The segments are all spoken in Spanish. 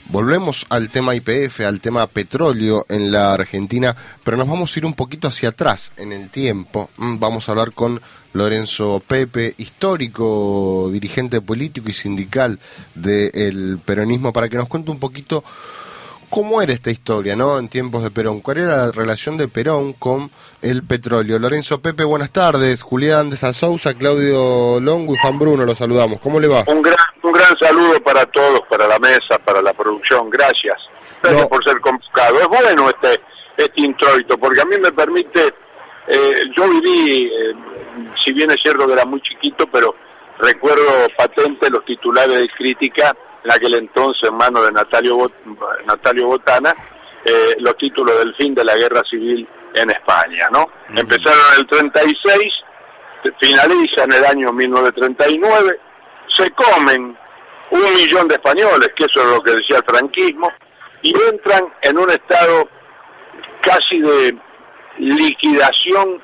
Volvemos al tema YPF, al tema petróleo en la Argentina, pero nos vamos a ir un poquito hacia atrás en el tiempo. Vamos a hablar con Lorenzo Pepe, histórico dirigente político y sindical del peronismo, para que nos cuente un poquito cómo era esta historia, ¿no? En tiempos de Perón. ¿Cuál era la relación de Perón con el petróleo? Lorenzo Pepe, buenas tardes. Julián de Sousa, Claudio Longo y Juan Bruno, los saludamos. ¿Cómo le va? Un gran saludo para todos, para la mesa, para la producción. Gracias por ser convocado. Es bueno este introito, porque a mí me permite, yo viví, si bien es cierto que era muy chiquito, pero recuerdo patente los titulares de crítica, en aquel entonces en manos de Natalio Botana, los títulos del fin de la guerra civil en España, ¿no? Empezaron en el 36, finalizan en el año 1939, se comen 1 millón de españoles, que eso es lo que decía el franquismo, y entran en un estado casi de liquidación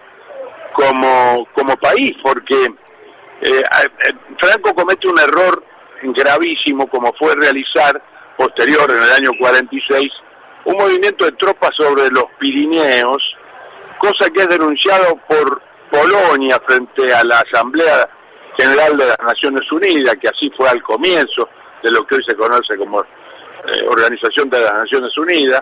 como país, porque Franco comete un error gravísimo, como fue realizar posterior, en el año 46, un movimiento de tropas sobre los Pirineos, cosa que es denunciado por Polonia frente a la Asamblea General de las Naciones Unidas, que así fue al comienzo de lo que hoy se conoce como Organización de las Naciones Unidas,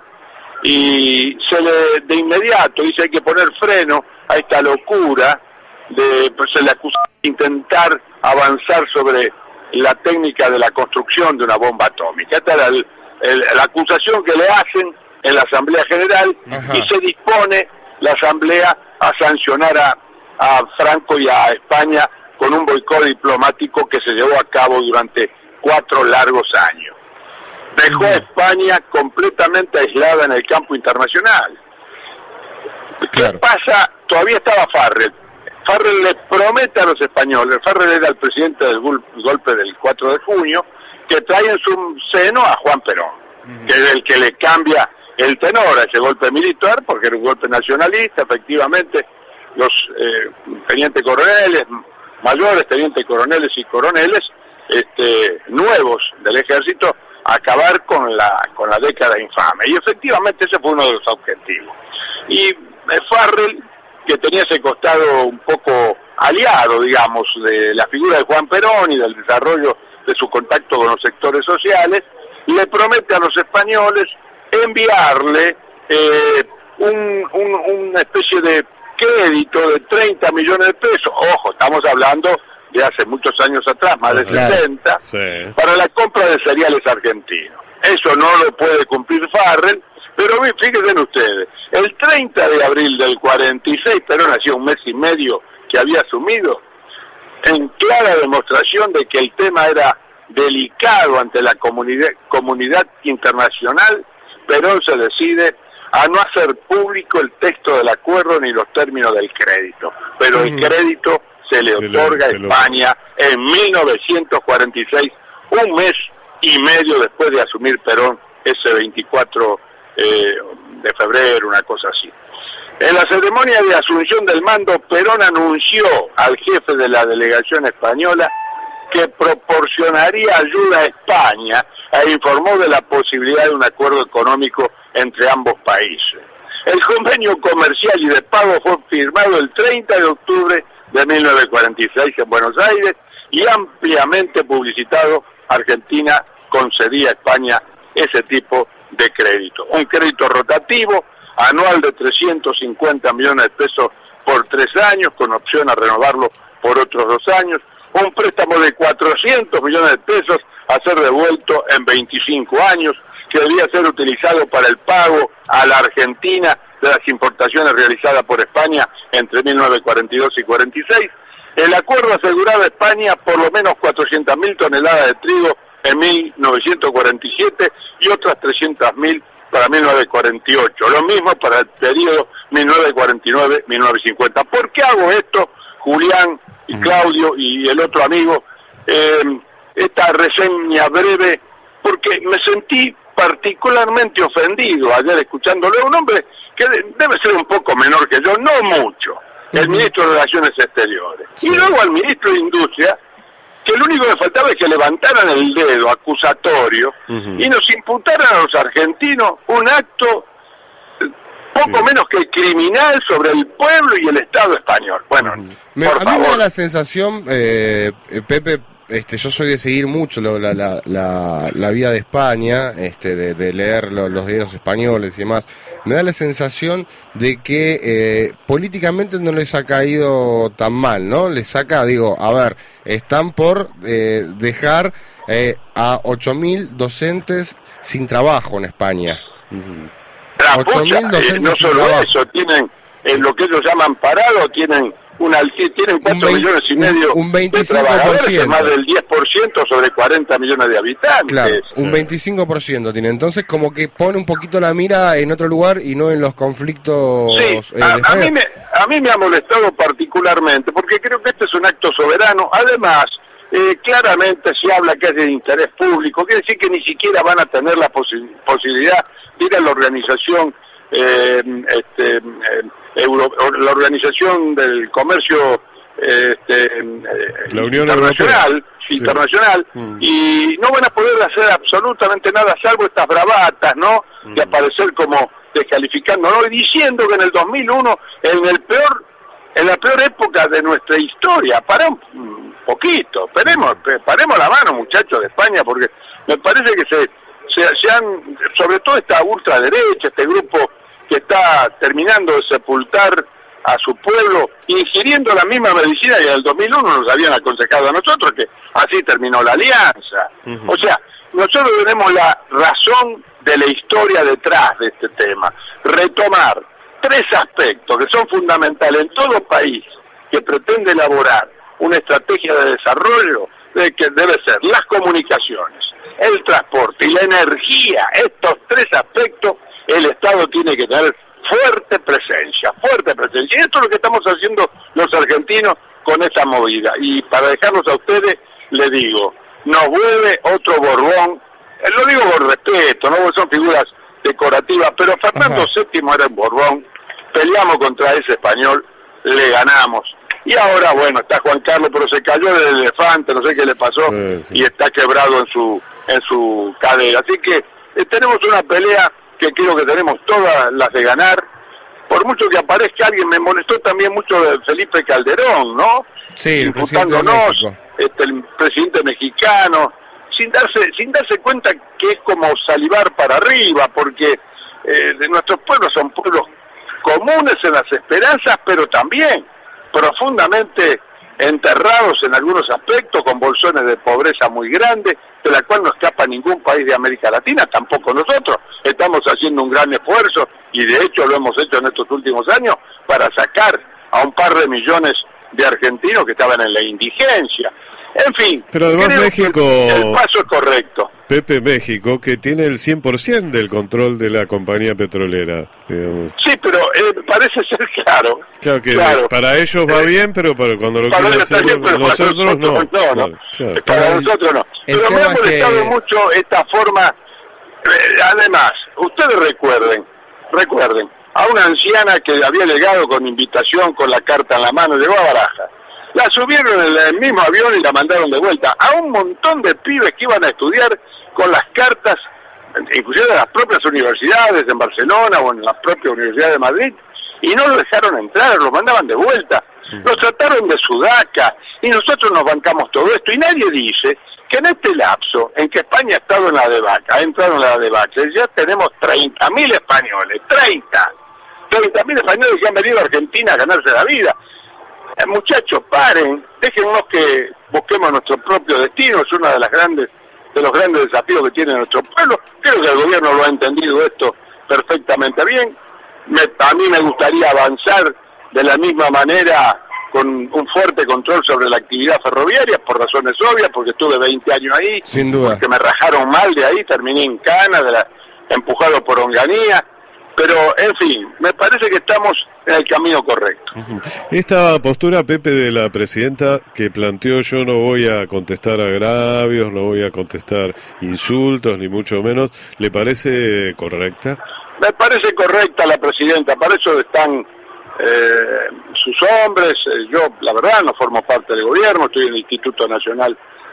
y de inmediato dice hay que poner freno a esta locura, se le acusa de intentar avanzar sobre la técnica de la construcción de una bomba atómica. Esta era la acusación que le hacen en la Asamblea General. Ajá. Y se dispone la Asamblea a sancionar a Franco y a España con un boicot diplomático que se llevó a cabo durante 4 largos años. Dejó a España completamente aislada en el campo internacional. Claro. ¿Qué pasa? Todavía estaba Farrell. Farrell le promete a los españoles, Farrell era el presidente del golpe del 4 de junio, que trae en su seno a Juan Perón, que es el que le cambia el tenor a ese golpe militar, porque era un golpe nacionalista. Efectivamente, los tenientes coroneles, mayores tenientes coroneles y coroneles nuevos del ejército, acabar con la década infame. Y efectivamente ese fue uno de los objetivos. Y Farrell, que tenía ese costado un poco aliado, digamos, de la figura de Juan Perón y del desarrollo de su contacto con los sectores sociales, le promete a los españoles enviarle una especie de crédito de 30 millones de pesos, ojo, estamos hablando de hace muchos años atrás, más de 60, sí, para la compra de cereales argentinos. Eso no lo puede cumplir Farrell, pero fíjense ustedes, el 30 de abril del 46, Perón hacía un mes y medio que había asumido, en clara demostración de que el tema era delicado ante la comunidad internacional, Perón se decide a no hacer público el texto del acuerdo ni los términos del crédito, pero el crédito se le otorga a España en 1946, un mes y medio después de asumir Perón, ese 24 de febrero, una cosa así. En la ceremonia de asunción del mando, Perón anunció al jefe de la delegación española que proporcionaría ayuda a España e informó de la posibilidad de un acuerdo económico entre ambos países. El convenio comercial y de pago fue firmado el 30 de octubre de 1946 en Buenos Aires y ampliamente publicitado. Argentina concedía a España ese tipo de crédito. Un crédito rotativo anual de 350 millones de pesos por 3 años, con opción a renovarlo por otros 2 años. Un préstamo de 400 millones de pesos a ser devuelto en 25 años, que debía ser utilizado para el pago a la Argentina de las importaciones realizadas por España entre 1942 y 46. El acuerdo aseguraba a España por lo menos 400.000 toneladas de trigo en 1947 y otras 300.000 para 1948. Lo mismo para el periodo 1949-1950. ¿Por qué hago esto, Julián y Claudio y el otro amigo? Esta reseña breve, porque me sentí particularmente ofendido ayer escuchándole a un hombre que debe ser un poco menor que yo, no mucho, el ministro de Relaciones Exteriores, y luego al ministro de Industria, que lo único que faltaba es que levantaran el dedo acusatorio y nos imputaran a los argentinos un acto poco menos que criminal sobre el pueblo y el Estado español. Bueno, a mí me da la sensación, Pepe, yo soy de seguir mucho la vida de España, de leer los diarios españoles y demás. Me da la sensación de que políticamente no les ha caído tan mal, ¿no? Les saca, a ver, están por dejar a 8.000 docentes sin trabajo en España. 8.000 docentes no solo eso, tienen lo que ellos llaman parado, tienen 4 millones y medio un de trabajadores, más del 10% sobre 40 millones de habitantes. Claro, un 25% tiene. Entonces, como que pone un poquito la mira en otro lugar y no en los conflictos. Sí, a mí me ha molestado particularmente, porque creo que este es un acto soberano. Además, claramente se habla que es de interés público, quiere decir que ni siquiera van a tener la posibilidad de ir a la organización la Organización del Comercio la Unión internacional y no van a poder hacer absolutamente nada salvo estas bravatas, ¿no? De aparecer como descalificando, ¿no? Y diciendo que en el 2001, en la peor época de nuestra historia, para un poquito, paremos la mano, muchachos de España, porque me parece que se han, sobre todo esta ultraderecha, este grupo que está terminando de sepultar a su pueblo, ingiriendo la misma medicina que en el 2001 nos habían aconsejado a nosotros, que así terminó la alianza. O sea, nosotros tenemos la razón de la historia detrás de este tema. Retomar 3 aspectos que son fundamentales en todo país que pretende elaborar una estrategia de desarrollo, que debe ser las comunicaciones, el transporte y la energía. Estos 3 aspectos el Estado tiene que tener fuerte presencia. Y esto es lo que estamos haciendo los argentinos con esta movida. Y para dejarlos a ustedes, les digo, nos vuelve otro Borbón, lo digo con respeto, no son figuras decorativas, pero Fernando VII era un Borbón, peleamos contra ese español, le ganamos. Y ahora, bueno, está Juan Carlos, pero se cayó del elefante, no sé qué le pasó, y está quebrado en su cadera. Así que tenemos una pelea que creo que tenemos todas las de ganar. Por mucho que aparezca alguien, me molestó también mucho de Felipe Calderón, ¿no? Sí, imputándonos, el presidente mexicano, sin darse cuenta que es como salivar para arriba, porque de nuestros pueblos son pueblos comunes en las esperanzas, pero también profundamente enterrados en algunos aspectos, con bolsones de pobreza muy grandes, de la cual no escapa ningún país de América Latina, tampoco nosotros. Estamos haciendo un gran esfuerzo, y de hecho lo hemos hecho en estos últimos años, para sacar a un par de millones de argentinos que estaban en la indigencia. En fin, pero además México, el paso es correcto. Pepe, México, que tiene el 100% del control de la compañía petrolera, digamos. Sí, pero parece ser claro. Claro que para ellos va bien, pero cuando lo quieren hacer nosotros no. Claro. Para nosotros no. Pero me ha molestado mucho esta forma. Además, ustedes recuerden, a una anciana que había llegado con invitación, con la carta en la mano, llegó a Barajas. La subieron en el mismo avión y la mandaron de vuelta. A un montón de pibes que iban a estudiar con las cartas, inclusive de las propias universidades en Barcelona o en la propia Universidad de Madrid, y no lo dejaron entrar, lo mandaban de vuelta. Los trataron de sudaca, y nosotros nos bancamos todo esto. Y nadie dice que en este lapso, en que España ha estado en la debacle, ha entrado en la debacle, ya tenemos 30.000 españoles, 30.000 españoles que han venido a Argentina a ganarse la vida. Muchachos, paren, déjennos que busquemos nuestro propio destino, es uno de los grandes desafíos que tiene nuestro pueblo. Creo que el gobierno lo ha entendido esto perfectamente bien. A mí me gustaría avanzar de la misma manera con un fuerte control sobre la actividad ferroviaria, por razones obvias, porque estuve 20 años ahí, sin duda, porque me rajaron mal de ahí, terminé en cana, empujado por Onganía. Pero, en fin, me parece que estamos en el camino correcto. Esta postura, Pepe, de la presidenta que planteó: yo no voy a contestar agravios, no voy a contestar insultos, ni mucho menos, ¿le parece correcta? Me parece correcta la presidenta, para eso están sus hombres. Yo, la verdad, no formo parte del gobierno, estoy en el Instituto Nacional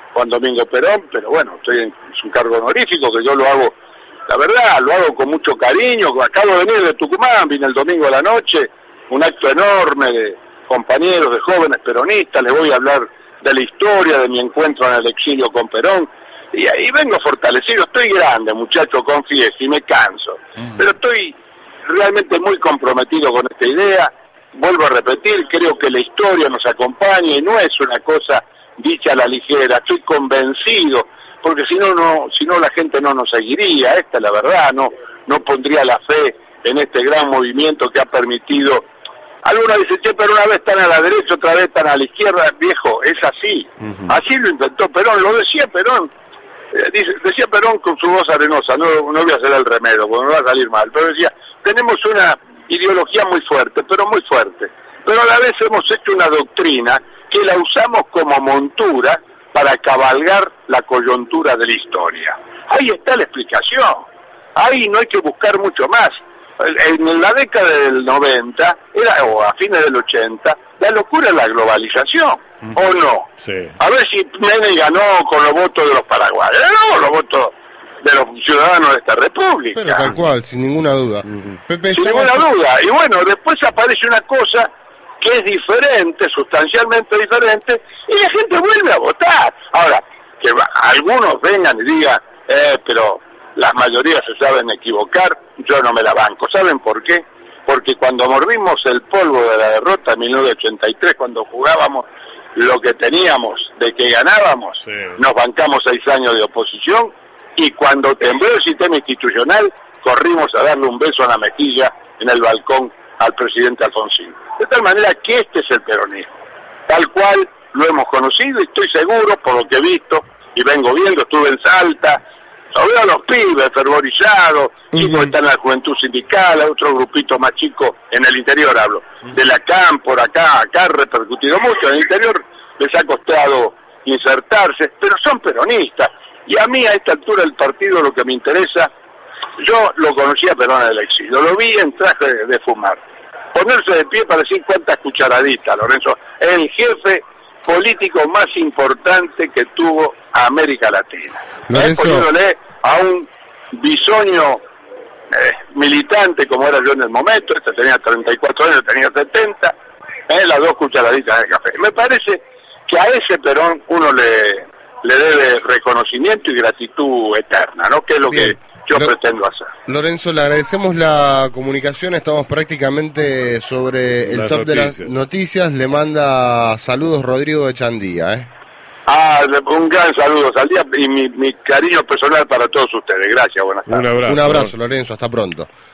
Juan Domingo Perón, pero bueno, es un cargo honorífico que yo lo hago, la verdad, lo hago con mucho cariño. Acabo de venir de Tucumán, vine el domingo a la noche, un acto enorme de compañeros, de jóvenes peronistas, les voy a hablar de la historia, de mi encuentro en el exilio con Perón, y ahí vengo fortalecido. Estoy grande, muchacho, confíe, si me canso, pero estoy realmente muy comprometido con esta idea. Vuelvo a repetir, creo que la historia nos acompaña y no es una cosa dicha a la ligera. Estoy convencido, porque si no la gente no nos seguiría. Esta es la verdad, no pondría la fe en este gran movimiento que ha permitido. Algunos dicen, che, pero una vez están a la derecha, otra vez están a la izquierda. Viejo, es así. Así lo inventó Perón, lo decía Perón. Decía Perón con su voz arenosa, no voy a hacer el remedio, porque me va a salir mal, pero decía, tenemos una ideología muy fuerte, pero a la vez hemos hecho una doctrina que la usamos como montura para cabalgar la coyuntura de la historia. Ahí está la explicación, ahí no hay que buscar mucho más. En la década del 90, o a fines del 80, la locura es la globalización, ¿o no? Sí. A ver si Menem ganó con los votos de los paraguayos, no, los votos de los ciudadanos de esta república. Pero tal cual, sin ninguna duda. Pepe, sin ninguna duda. Y bueno, después aparece una cosa que es diferente, sustancialmente diferente, y la gente vuelve a votar. Ahora, que algunos vengan y digan, pero las mayorías se saben equivocar, yo no me la banco. ¿Saben por qué? Porque cuando mordimos el polvo de la derrota en 1983, cuando jugábamos lo que teníamos de que ganábamos, sí, nos bancamos 6 años de oposición, y cuando tembló el sistema institucional, corrimos a darle un beso en la mejilla en el balcón al presidente Alfonsín. De tal manera que este es el peronismo, tal cual lo hemos conocido, y estoy seguro, por lo que he visto y vengo viendo, estuve en Salta, veo a los pibes fervorizados, chicos que están en la juventud sindical, otro grupito más chico en el interior, hablo, de la CAM por acá ha repercutido mucho, en el interior les ha costado insertarse, pero son peronistas, y a mí a esta altura del partido lo que me interesa, yo lo conocía a Perón en el exilio, lo vi en traje de fumar, ponerse de pie para decir cuántas cucharaditas, Lorenzo, el jefe político más importante que tuvo a América Latina, poniéndole a un bisoño militante como era yo en el momento, este tenía 34 años, tenía 70, las 2 cucharaditas de café. Me parece que a ese Perón uno le debe reconocimiento y gratitud eterna, ¿no? Que es lo que yo pretendo hacer. Lorenzo, le agradecemos la comunicación, estamos prácticamente sobre el top de las noticias. Le manda saludos Rodrigo Echandía, un gran saludo al día y mi cariño personal para todos ustedes. Gracias, buenas tardes. Un abrazo, Lorenzo, hasta pronto.